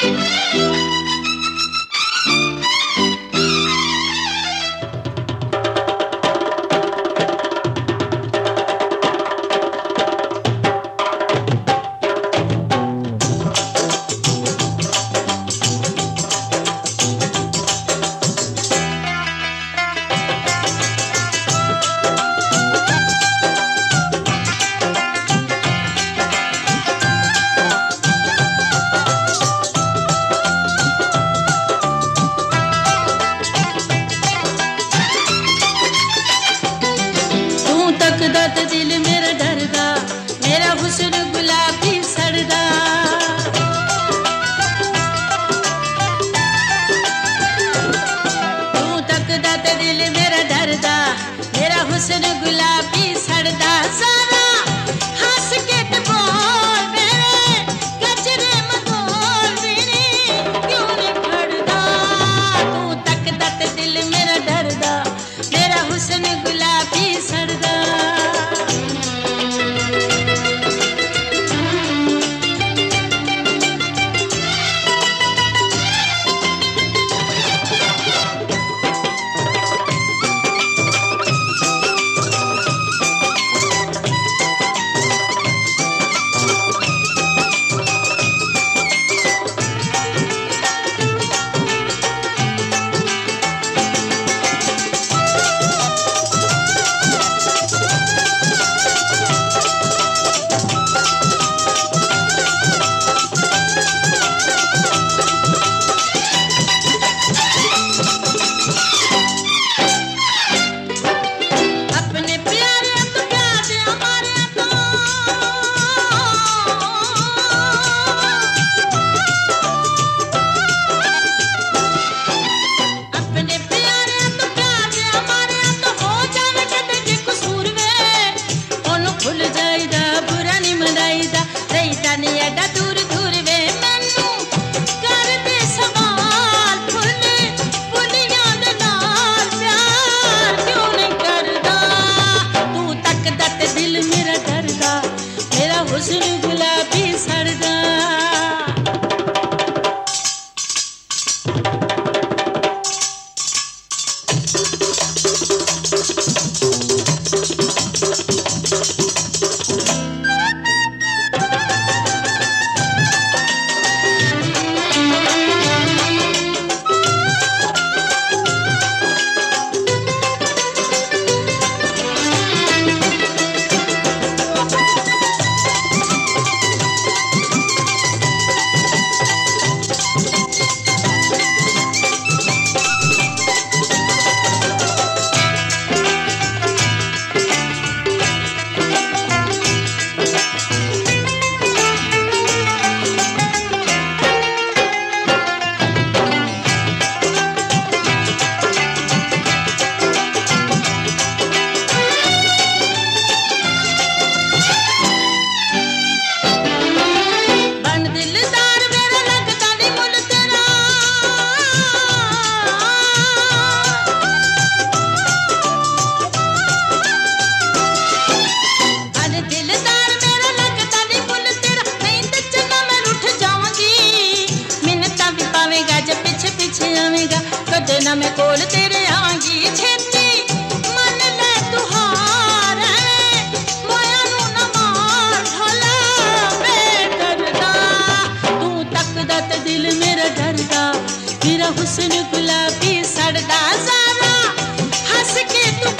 दर्द दिल मेरा डरदा, मेरा हुस्न गुलाबी सड़दा। तू तकदा ते दिल मेरा डरदा, मेरा हुस्न गुलाबी सड़दा। सारा हंस के ते बोल मेरे गजरे मगोल वीनी क्यों नहीं खड़दा। तू तकदा ते दिल मेरा डरदा, मेरा हुस्न गुलाबी सड़दा। हुस्न गुलाबी सड़दा। ना मैं कोल तेरे आंगी छेती मन ले तू हार मोया नू ना मार ढोला बेदर्दा। तू तकदा ते दिल मेरा डरदा, मेरा हुस्न गुलाबी सड़दा। सारा हंस के तू